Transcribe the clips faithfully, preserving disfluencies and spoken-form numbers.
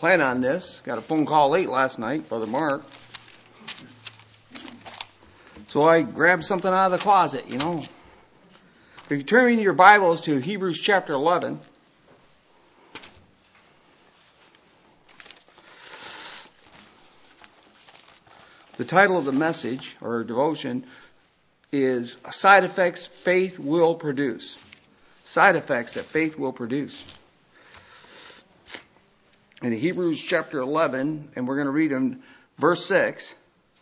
plan on this. Got a phone call late last night, Brother Mark. So I grabbed something out of the closet, you know. If you turn in your Bibles to Hebrews chapter eleven. The title of the message or devotion is Side Effects Faith Will Produce. Side effects that faith will produce. In Hebrews chapter eleven, and we're going to read in verse six,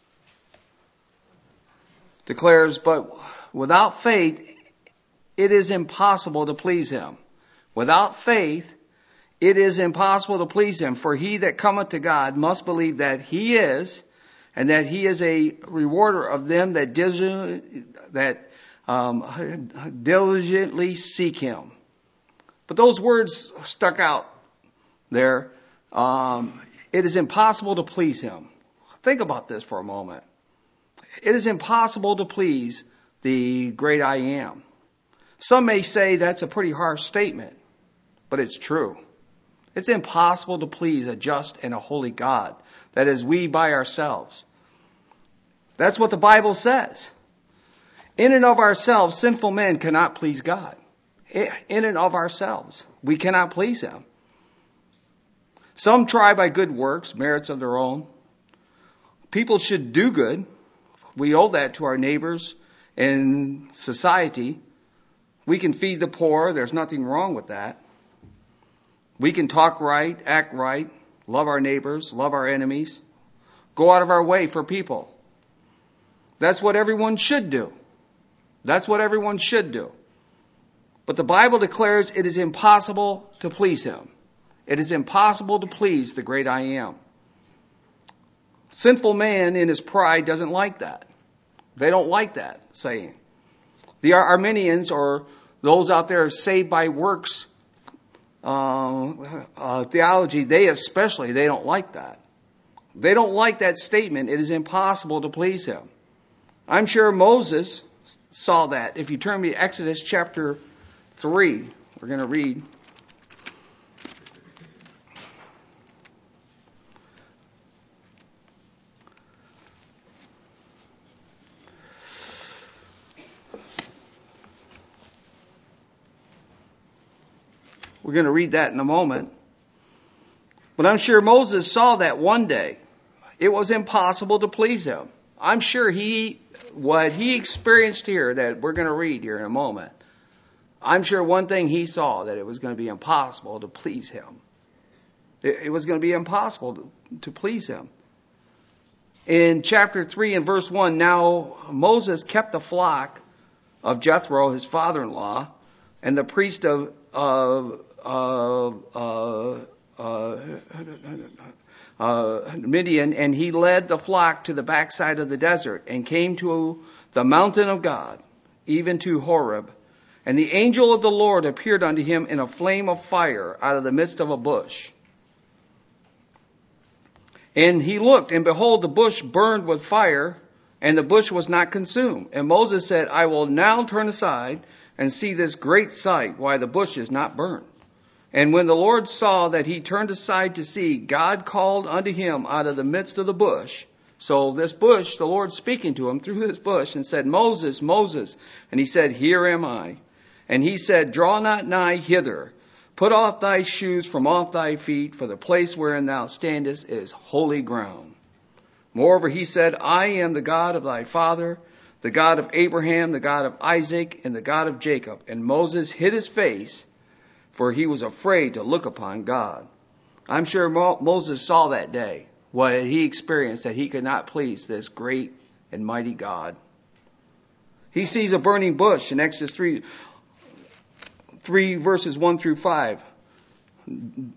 declares, but without faith, it is impossible to please him. Without faith, it is impossible to please him. For he that cometh to God must believe that he is, and that he is a rewarder of them that that um, diligently seek him. But those words stuck out there. Um, it is impossible to please him. Think about this for a moment. It is impossible to please the great I am. Some may say that's a pretty harsh statement, but it's true. It's impossible to please a just and a holy God. That is, we by ourselves. That's what the Bible says. In and of ourselves, sinful men cannot please God. In and of ourselves, we cannot please him. Some try by good works, merits of their own. People should do good. We owe that to our neighbors and society. We can feed the poor. There's nothing wrong with that. We can talk right, act right, love our neighbors, love our enemies, go out of our way for people. That's what everyone should do. That's what everyone should do. But the Bible declares it is impossible to please him. It is impossible to please the great I am. Sinful man in his pride doesn't like that. They don't like that saying. The Arminians, or those out there saved by works uh, uh, theology, they especially, they don't like that. They don't like that statement. It is impossible to please him. I'm sure Moses saw that. If you turn me to Exodus chapter three, we're going to read. We're going to read that in a moment. But I'm sure Moses saw that one day. It was impossible to please him. I'm sure he, what he experienced here that we're going to read here in a moment, I'm sure one thing he saw, that it was going to be impossible to please him. It, it was going to be impossible to, to please him. In chapter three and verse one, now Moses kept the flock of Jethro, his father-in-law, and the priest of, of uh, uh, uh, Uh, Midian, and he led the flock to the backside of the desert and came to the mountain of God, even to Horeb. And the angel of the Lord appeared unto him in a flame of fire out of the midst of a bush. And he looked, and behold, the bush burned with fire, and the bush was not consumed. And Moses said, I will now turn aside and see this great sight, why the bush is not burned. And when the Lord saw that he turned aside to see, God called unto him out of the midst of the bush. So this bush, the Lord speaking to him through this bush, and said, Moses, Moses. And he said, Here am I. And he said, Draw not nigh hither. Put off thy shoes from off thy feet, for the place wherein thou standest is holy ground. Moreover, he said, I am the God of thy father, the God of Abraham, the God of Isaac, and the God of Jacob. And Moses hid his face, for he was afraid to look upon God. I'm sure Mo- Moses saw that day what he experienced, that he could not please this great and mighty God. He sees a burning bush in Exodus three, three verses one through five. And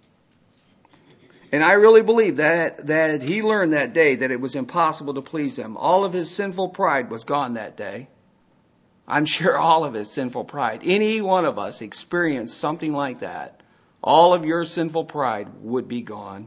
I really believe that, that he learned that day that it was impossible to please him. All of his sinful pride was gone that day. I'm sure all of his sinful pride. Any one of us experienced something like that. All of your sinful pride would be gone.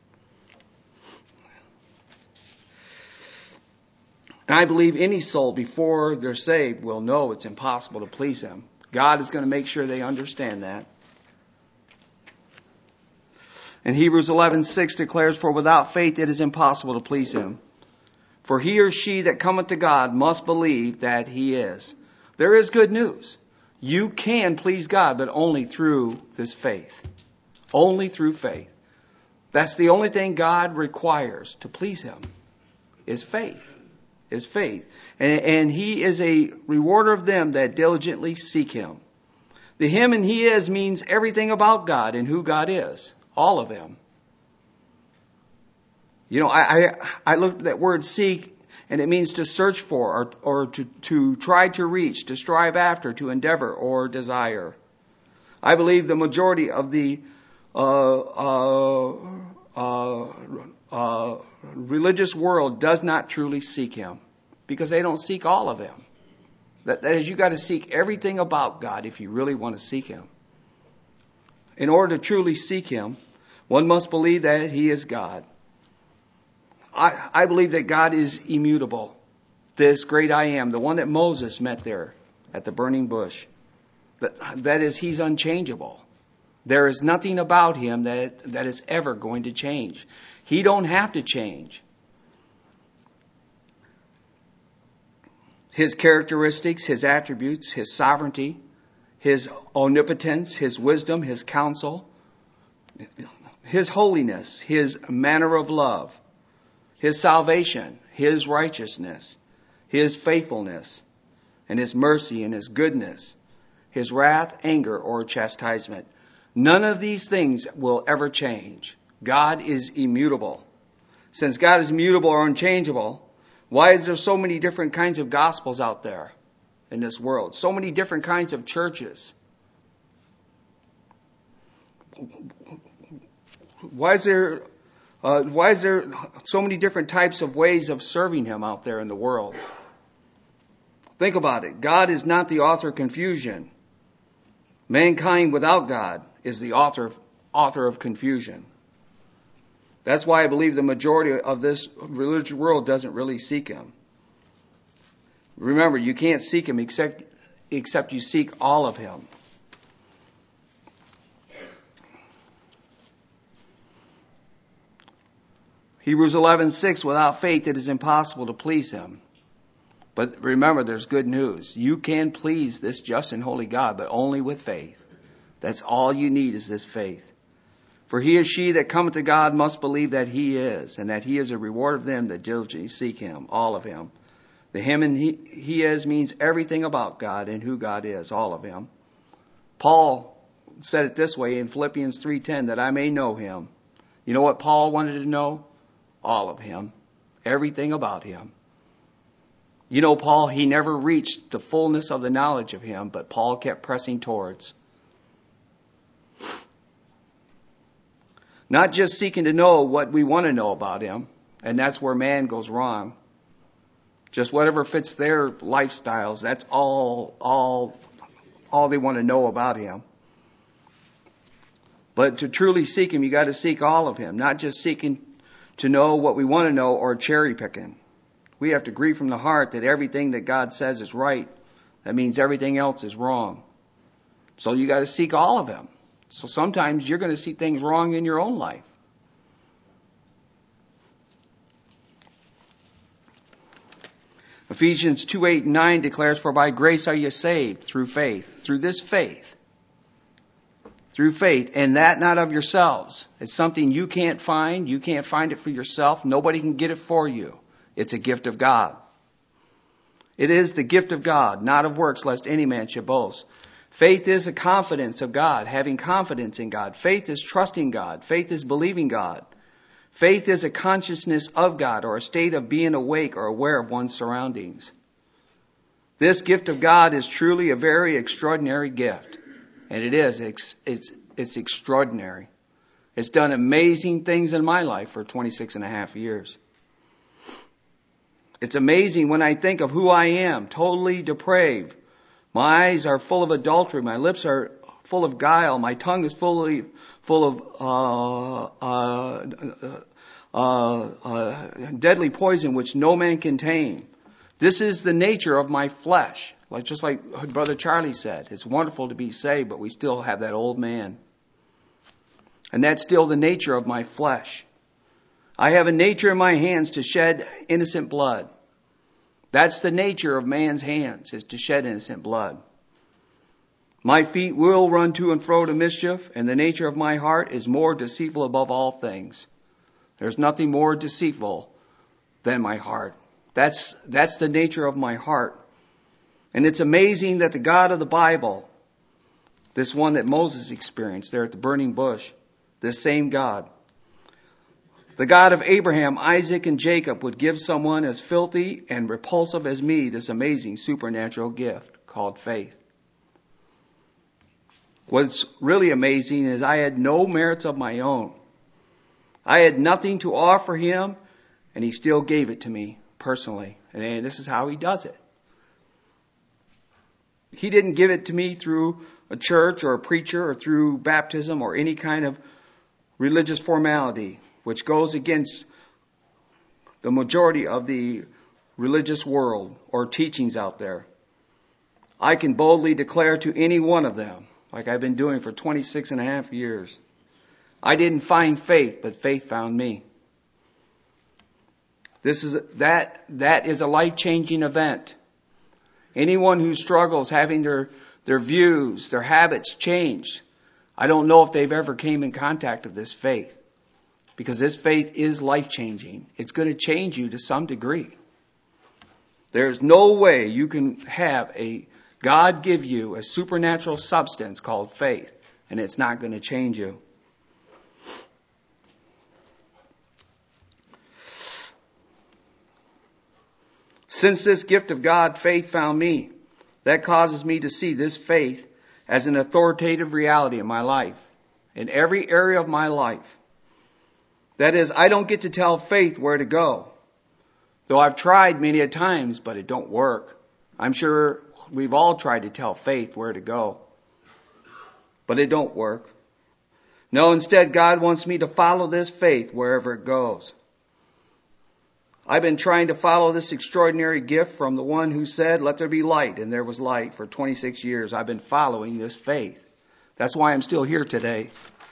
And I believe any soul before they're saved will know it's impossible to please him. God is going to make sure they understand that. And Hebrews eleven six declares, for without faith it is impossible to please him. For he or she that cometh to God must believe that he is. There is good news. You can please God, but only through this faith. Only through faith. That's the only thing God requires to please him, is faith. Is faith. And, and he is a rewarder of them that diligently seek him. The him and he is means everything about God and who God is. All of him. You know, I, I, I looked at that word seek, and it means to search for, or, or to, to try to reach, to strive after, to endeavor, or desire. I believe the majority of the uh, uh, uh, uh, religious world does not truly seek him, because they don't seek all of him. That, that is, you got to seek everything about God if you really want to seek him. In order to truly seek him, one must believe that he is God. I, I believe that God is immutable. This great I am, the one that Moses met there at the burning bush. That, that is, he's unchangeable. There is nothing about him that, that is ever going to change. He don't have to change. His characteristics, his attributes, his sovereignty, his omnipotence, his wisdom, his counsel, his holiness, his manner of love, his salvation, his righteousness, his faithfulness, and his mercy and his goodness, his wrath, anger, or chastisement. None of these things will ever change. God is immutable. Since God is immutable or unchangeable, why is there so many different kinds of gospels out there in this world? So many different kinds of churches. Why is there Uh, why is there so many different types of ways of serving him out there in the world? Think about it. God is not the author of confusion. Mankind without God is the author of, author of confusion. That's why I believe the majority of this religious world doesn't really seek him. Remember, you can't seek him except, except you seek all of him. Hebrews eleven six, without faith it is impossible to please him. But remember, there's good news. You can please this just and holy God, but only with faith. That's all you need is this faith. For he or she that cometh to God must believe that he is, and that he is a reward of them that diligently seek him, all of him. The him and he, he is means everything about God and who God is, all of him. Paul said it this way in Philippians three ten, that I may know him. You know what Paul wanted to know? All of him. Everything about him. You know, Paul, he never reached the fullness of the knowledge of him, but Paul kept pressing towards. Not just seeking to know what we want to know about him, and that's where man goes wrong. Just whatever fits their lifestyles, that's all, all, all they want to know about him. But to truly seek him, you got to seek all of him, not just seeking to know what we want to know or cherry picking. We have to agree from the heart that everything that God says is right. That means everything else is wrong. So you got to seek all of him. So sometimes you're going to see things wrong in your own life. Ephesians two eight and nine declares, for by grace are you saved through faith. Through this faith. Through faith, and that not of yourselves. It's something you can't find. You can't find it for yourself. Nobody can get it for you. It's a gift of God. It is the gift of God, not of works, lest any man should boast. Faith is a confidence of God, having confidence in God. Faith is trusting God. Faith is believing God. Faith is a consciousness of God, or a state of being awake or aware of one's surroundings. This gift of God is truly a very extraordinary gift. And it is. It's, it's, it's extraordinary. It's done amazing things in my life for twenty-six and a half years. It's amazing when I think of who I am, totally depraved. My eyes are full of adultery. My lips are full of guile. My tongue is fully full of uh, uh, uh, uh, deadly poison, which no man can tame. This is the nature of my flesh. Like just like Brother Charlie said, it's wonderful to be saved, but we still have that old man. And that's still the nature of my flesh. I have a nature in my hands to shed innocent blood. That's the nature of man's hands, is to shed innocent blood. My feet will run to and fro to mischief, and the nature of my heart is more deceitful above all things. There's nothing more deceitful than my heart. That's, that's the nature of my heart. And it's amazing that the God of the Bible, this one that Moses experienced there at the burning bush, this same God, the God of Abraham, Isaac, and Jacob, would give someone as filthy and repulsive as me this amazing supernatural gift called faith. What's really amazing is I had no merits of my own. I had nothing to offer him, and he still gave it to me personally. And this is how he does it. He didn't give it to me through a church or a preacher or through baptism or any kind of religious formality, which goes against the majority of the religious world or teachings out there. I can boldly declare to any one of them, like I've been doing for twenty-six and a half years, I didn't find faith, but faith found me. This is that that is a life-changing event. Anyone who struggles having their their views, their habits changed, I don't know if they've ever came in contact with this faith. Because this faith is life-changing. It's going to change you to some degree. There's no way you can have a God give you a supernatural substance called faith, and it's not going to change you. Since this gift of God, faith found me, that causes me to see this faith as an authoritative reality in my life, in every area of my life. That is, I don't get to tell faith where to go. Though I've tried many a times, but it don't work. I'm sure we've all tried to tell faith where to go. But it don't work. No, instead, God wants me to follow this faith wherever it goes. I've been trying to follow this extraordinary gift from the one who said, let there be light, and there was light. For twenty-six years, I've been following this faith. That's why I'm still here today.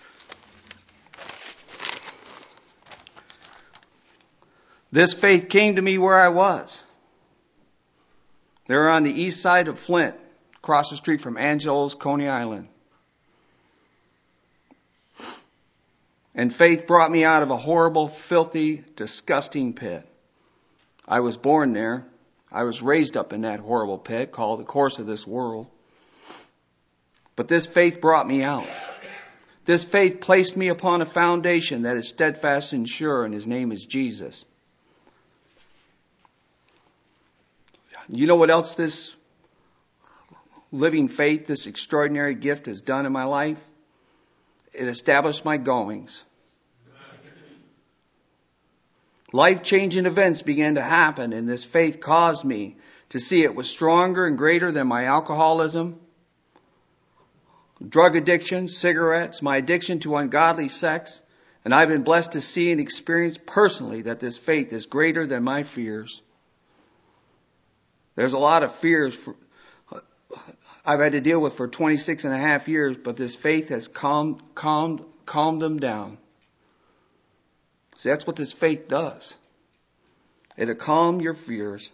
This faith came to me where I was. They were on the east side of Flint, across the street from Angelo's, Coney Island. And faith brought me out of a horrible, filthy, disgusting pit. I was born there. I was raised up in that horrible pit called the course of this world. But this faith brought me out. This faith placed me upon a foundation that is steadfast and sure, and his name is Jesus. You know what else this living faith, this extraordinary gift has done in my life? It established my goings. Life-changing events began to happen, and this faith caused me to see it was stronger and greater than my alcoholism, drug addiction, cigarettes, my addiction to ungodly sex. And I've been blessed to see and experience personally that this faith is greater than my fears. There's a lot of fears for, I've had to deal with for twenty-six and a half years, but this faith has calmed, calmed, calmed them down. See, that's what this faith does. It'll calm your fears.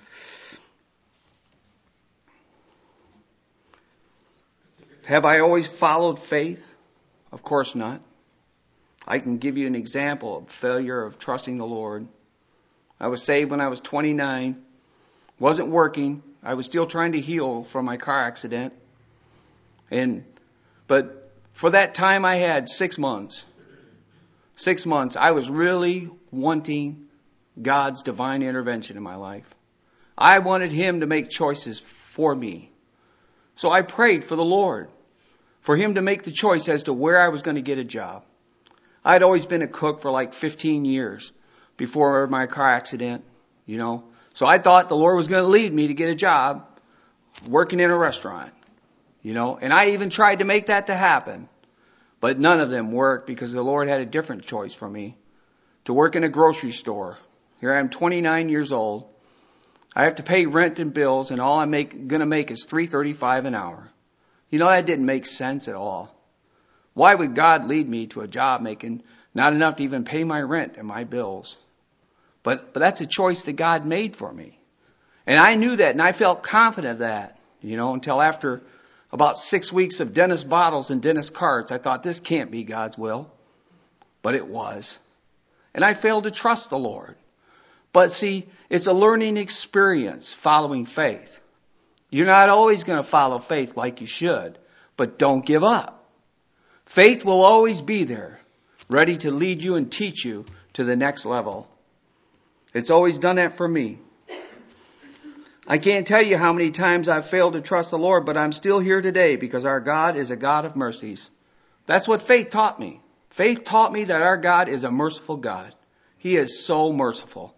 Have I always followed faith? Of course not. I can give you an example of failure of trusting the Lord. I was saved when I was twenty-nine. Wasn't working. I was still trying to heal from my car accident. And, but for that time I had six months. Six months, I was really wanting God's divine intervention in my life. I wanted him to make choices for me. So I prayed for the Lord, for him to make the choice as to where I was going to get a job. I'd always been a cook for like fifteen years before my car accident, you know. So I thought the Lord was going to lead me to get a job working in a restaurant, you know. And I even tried to make that to happen. But none of them worked because the Lord had a different choice for me. To work in a grocery store. Here I am, twenty-nine years old. I have to pay rent and bills, and all I'm make, going to make is three thirty-five an hour. You know, that didn't make sense at all. Why would God lead me to a job making not enough to even pay my rent and my bills? But, but that's a choice that God made for me. And I knew that, and I felt confident of that, you know, until after about six weeks of dentist bottles and dentist cards, I thought this can't be God's will. But it was. And I failed to trust the Lord. But see, it's a learning experience following faith. You're not always going to follow faith like you should, but don't give up. Faith will always be there, ready to lead you and teach you to the next level. It's always done that for me. I can't tell you how many times I've failed to trust the Lord, but I'm still here today because our God is a God of mercies. That's what faith taught me. Faith taught me that our God is a merciful God. He is so merciful.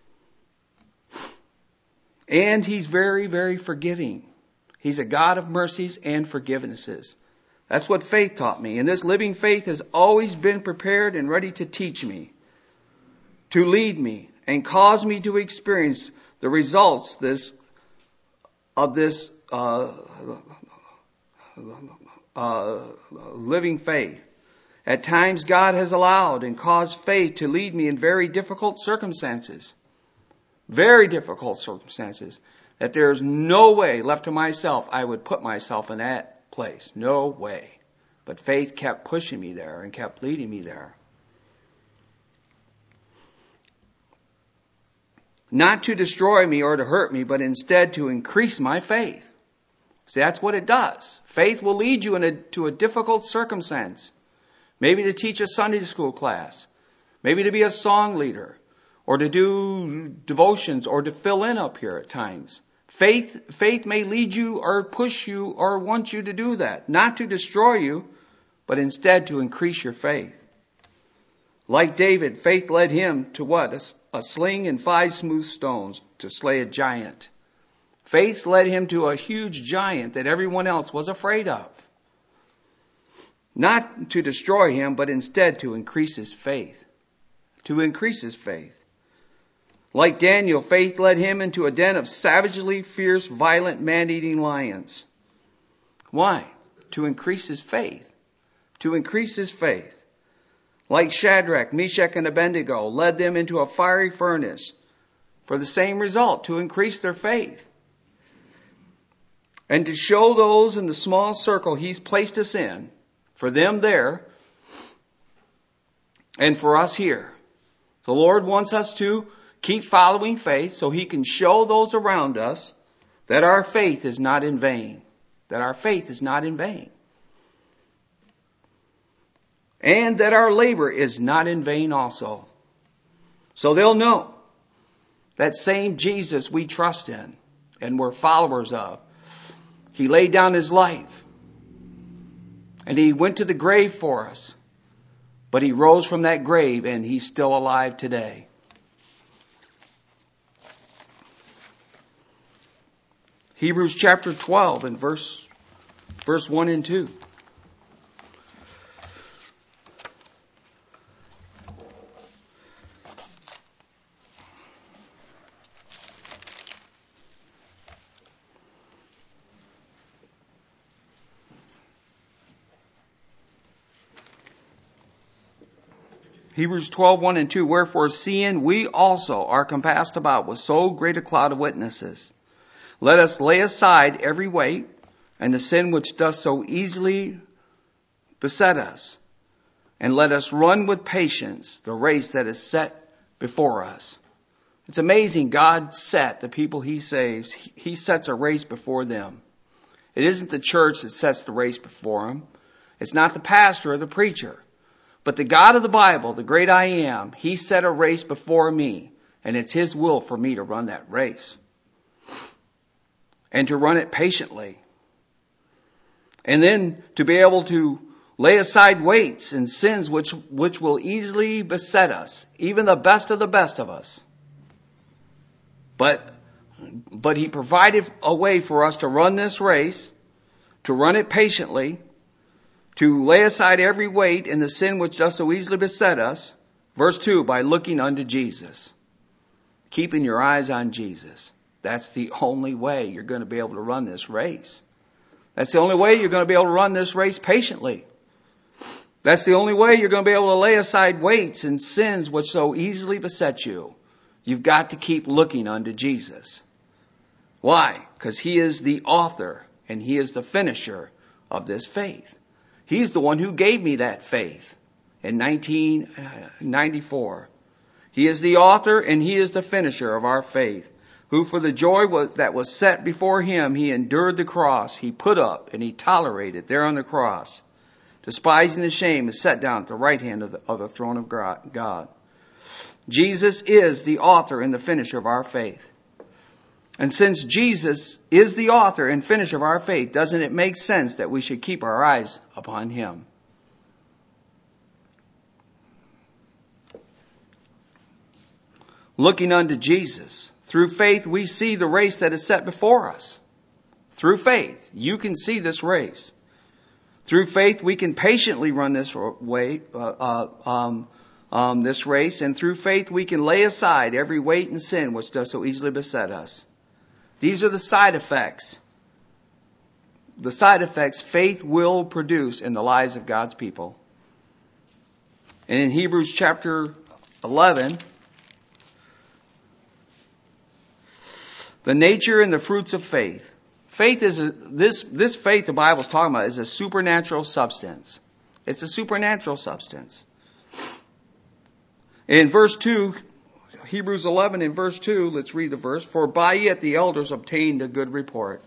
And He's very, very forgiving. He's a God of mercies and forgivenesses. That's what faith taught me. And this living faith has always been prepared and ready to teach me, to lead me, and cause me to experience the results this of this uh, uh, living faith. At times God has allowed and caused faith to lead me in very difficult circumstances. Very difficult circumstances. That there's no way left to myself I would put myself in that place. No way. But faith kept pushing me there and kept leading me there. Not to destroy me or to hurt me, but instead to increase my faith. See, that's what it does. Faith will lead you into a difficult circumstance. Maybe to teach a Sunday school class. Maybe to be a song leader. Or to do devotions or to fill in up here at times. Faith, faith may lead you or push you or want you to do that. Not to destroy you, but instead to increase your faith. Like David, faith led him to what? A, a sling and five smooth stones to slay a giant. Faith led him to a huge giant that everyone else was afraid of. Not to destroy him, but instead to increase his faith. To increase his faith. Like Daniel, faith led him into a den of savagely fierce, violent, man-eating lions. Why? To increase his faith. To increase his faith. Like Shadrach, Meshach, and Abednego, led them into a fiery furnace for the same result, to increase their faith. And to show those in the small circle He's placed us in, for them there, and for us here. The Lord wants us to keep following faith so He can show those around us that our faith is not in vain. That our faith is not in vain. And that our labor is not in vain also. So they'll know that same Jesus we trust in and we're followers of. He laid down His life. And He went to the grave for us. But He rose from that grave and He's still alive today. Hebrews chapter twelve and verse, verse one and two. Hebrews twelve, one and two. Wherefore, seeing we also are compassed about with so great a cloud of witnesses, let us lay aside every weight and the sin which doth so easily beset us, and let us run with patience the race that is set before us. It's amazing. God set the people He saves. He sets a race before them. It isn't the church that sets the race before them. It's not the pastor or the preacher. But the God of the Bible, the great I Am, He set a race before me. And it's His will for me to run that race. And to run it patiently. And then to be able to lay aside weights and sins which, which will easily beset us. Even the best of the best of us. But, but He provided a way for us to run this race. To run it patiently. To lay aside every weight and the sin which does so easily beset us. Verse two, by looking unto Jesus. Keeping your eyes on Jesus. That's the only way you're going to be able to run this race. That's the only way you're going to be able to run this race patiently. That's the only way you're going to be able to lay aside weights and sins which so easily beset you. You've got to keep looking unto Jesus. Why? Because He is the author and He is the finisher of this faith. He's the one who gave me that faith in nineteen ninety-four. He is the author and He is the finisher of our faith, who for the joy that was set before Him, He endured the cross. He put up and He tolerated there on the cross. Despising the shame, is set down at the right hand of the, of the throne of God. Jesus is the author and the finisher of our faith. And since Jesus is the author and finisher of our faith, doesn't it make sense that we should keep our eyes upon Him? Looking unto Jesus. Through faith, we see the race that is set before us. Through faith, you can see this race. Through faith, we can patiently run this way, uh, uh, um, um, this race, and through faith, we can lay aside every weight and sin which does so easily beset us. These are the side effects. The side effects faith will produce in the lives of God's people. And in Hebrews chapter eleven, the nature and the fruits of faith. Faith is a, this, this faith the Bible's talking about is a supernatural substance. It's a supernatural substance. In verse two, Hebrews eleven in verse two, let's read the verse. For by it the elders obtained a good report.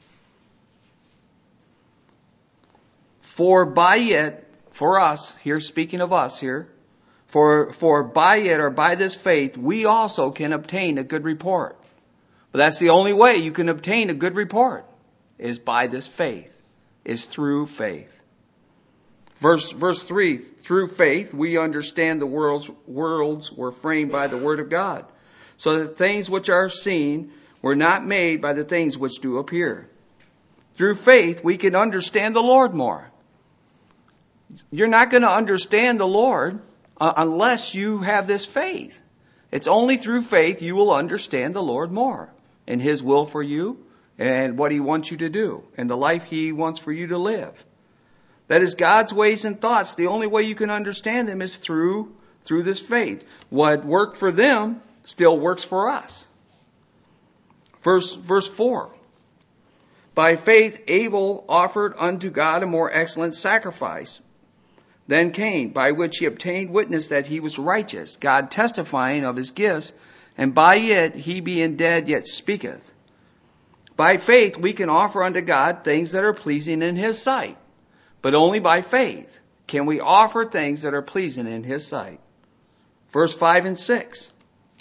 For by it, for us, here speaking of us here, for, for by it or by this faith, we also can obtain a good report. But that's the only way you can obtain a good report, is by this faith, is through faith. Verse, verse three, through faith we understand the worlds, worlds were framed by the word of God, so that things which are seen were not made by the things which do appear. Through faith we can understand the Lord more. You're not going to understand the Lord uh, unless you have this faith. It's only through faith you will understand the Lord more and His will for you and what He wants you to do and the life He wants for you to live. That is God's ways and thoughts. The only way you can understand them is through, through this faith. What worked for them still works for us. Verse, verse four. By faith Abel offered unto God a more excellent sacrifice than Cain, by which he obtained witness that he was righteous, God testifying of his gifts, and by it he being dead yet speaketh. By faith we can offer unto God things that are pleasing in His sight. But only by faith can we offer things that are pleasing in His sight. Verse five and six.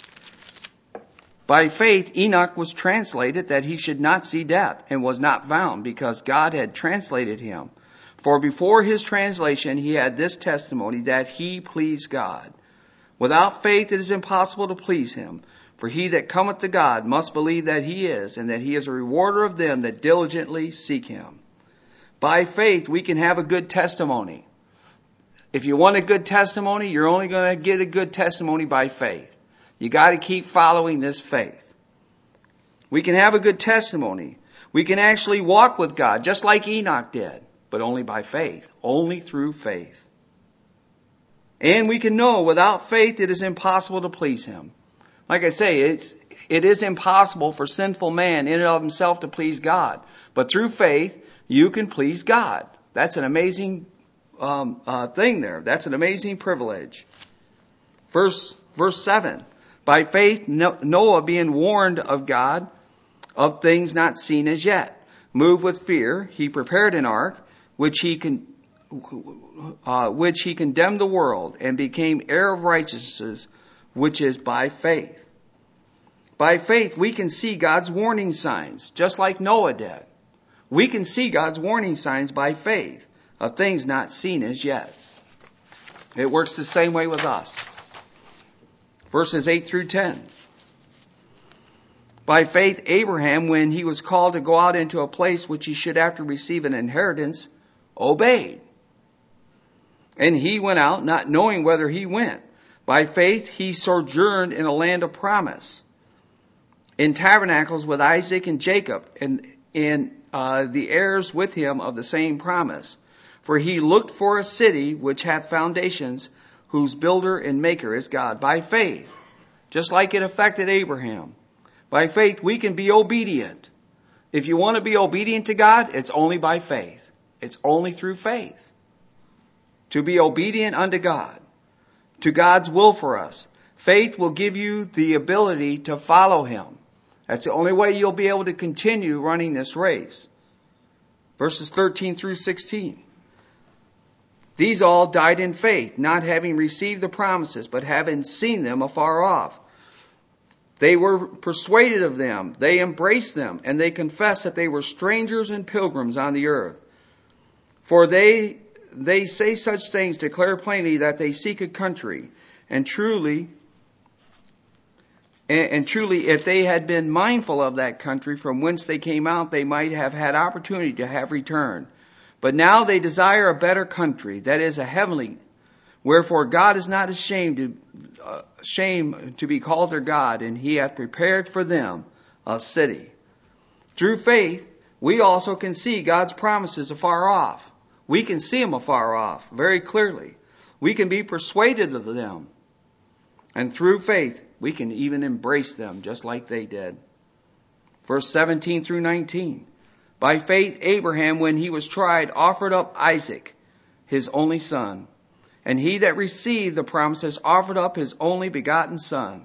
By faith Enoch was translated that he should not see death, and was not found, because God had translated him. For before his translation he had this testimony, that he pleased God. Without faith it is impossible to please Him. For he that cometh to God must believe that He is, and that He is a rewarder of them that diligently seek Him. By faith we can have a good testimony. If you want a good testimony, you're only going to get a good testimony by faith. You got to keep following this faith. We can have a good testimony. We can actually walk with God, just like Enoch did, but only by faith, only through faith. And we can know without faith it is impossible to please Him. Like I say, it's, it is impossible for sinful man in and of himself to please God. But through faith, you can please God. That's an amazing um, uh, thing there. That's an amazing privilege. Verse, verse seven. By faith, Noah, being warned of God of things not seen as yet, moved with fear, he prepared an ark, which he con- uh, which he condemned the world, and became heir of righteousness, which is by faith. By faith, we can see God's warning signs, just like Noah did. We can see God's warning signs by faith of things not seen as yet. It works the same way with us. Verses eight through ten. By faith, Abraham, when he was called to go out into a place which he should after receive an inheritance, obeyed. And he went out, not knowing whither he went. By faith, he sojourned in a land of promise, in tabernacles with Isaac and Jacob, and, and uh, the heirs with him of the same promise. For he looked for a city which hath foundations, whose builder and maker is God. By faith, just like it affected Abraham, by faith we can be obedient. If you want to be obedient to God, it's only by faith. It's only through faith. To be obedient unto God, to God's will for us. Faith will give you the ability to follow Him. That's the only way you'll be able to continue running this race. Verses thirteen through sixteen. These all died in faith, not having received the promises, but having seen them afar off. They were persuaded of them, they embraced them, and they confessed that they were strangers and pilgrims on the earth. For they they say such things, declare plainly that they seek a country, and truly, and, and truly, if they had been mindful of that country from whence they came out, they might have had opportunity to have returned. But now they desire a better country, that is a heavenly. Wherefore God is not ashamed to, uh, ashamed to be called their God, and He hath prepared for them a city. Through faith, we also can see God's promises afar off. We can see them afar off very clearly. We can be persuaded of them. And through faith, we can even embrace them just like they did. Verse seventeen through nineteen. By faith, Abraham, when he was tried, offered up Isaac, his only son. And he that received the promises offered up his only begotten son,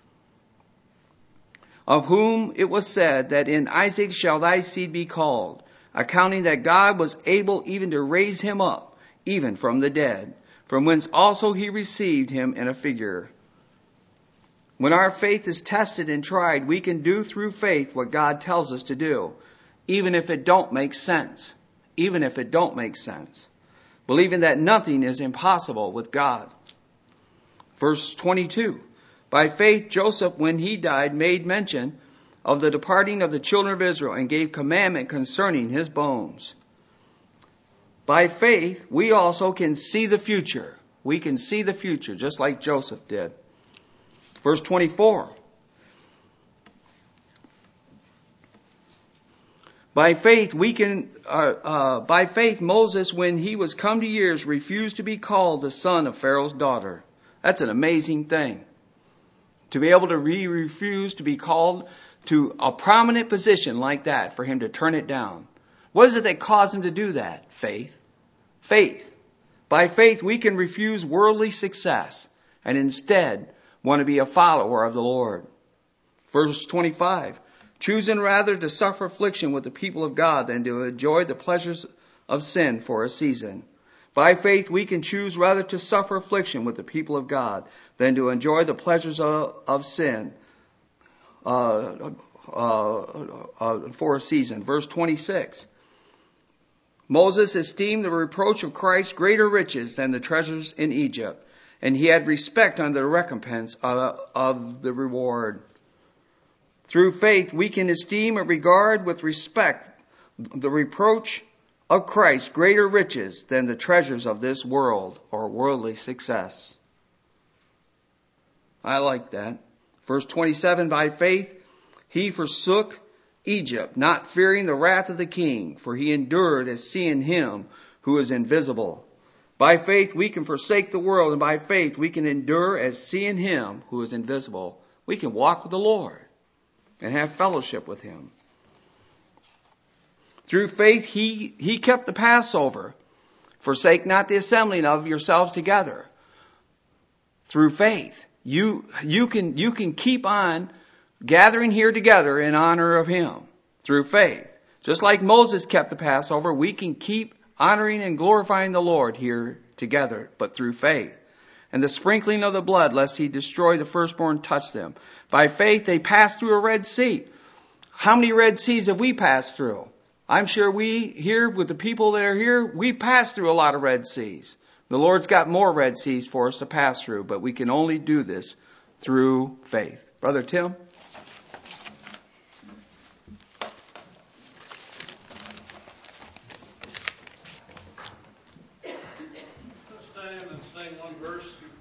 of whom it was said that in Isaac shall thy seed be called, accounting that God was able even to raise him up, even from the dead, from whence also he received him in a figure. When our faith is tested and tried, we can do through faith what God tells us to do, even if it don't make sense. Even if it don't make sense. Believing that nothing is impossible with God. Verse twenty-two. By faith Joseph, when he died, made mention of the departing of the children of Israel, and gave commandment concerning his bones. By faith we also can see the future. We can see the future, just like Joseph did. Verse twenty-four. By faith we can, uh, uh, by faith Moses, when he was come to years, refused to be called the son of Pharaoh's daughter. That's an amazing thing. To be able to re- refuse to be called to a prominent position like that, for him to turn it down. What is it that caused him to do that? Faith. Faith. By faith we can refuse worldly success and instead want to be a follower of the Lord. Verse twenty-five. Choosing rather to suffer affliction with the people of God than to enjoy the pleasures of sin for a season. By faith we can choose rather to suffer affliction with the people of God than to enjoy the pleasures of, of sin uh, uh, uh, for a season. Verse twenty-six. Moses esteemed the reproach of Christ greater riches than the treasures in Egypt, and he had respect unto the recompense of, of the reward. Through faith, we can esteem and regard with respect the reproach of Christ greater riches than the treasures of this world or worldly success. I like that. Verse twenty-seven, by faith, he forsook Egypt, not fearing the wrath of the king, for he endured as seeing him who is invisible. By faith, we can forsake the world, and by faith, we can endure as seeing him who is invisible. We can walk with the Lord and have fellowship with him. Through faith, he, he kept the Passover. Forsake not the assembling of yourselves together. Through faith, you, you can, you can keep on gathering here together in honor of him. Through faith. Just like Moses kept the Passover, we can keep honoring and glorifying the Lord here together, but through faith. And the sprinkling of the blood, lest he destroy the firstborn, touch them. By faith, they passed through a Red Sea. How many Red Seas have we passed through? I'm sure we here, with the people that are here, we passed through a lot of Red Seas. The Lord's got more Red Seas for us to pass through, but we can only do this through faith. Brother Tim? Let's stand and sing one verse.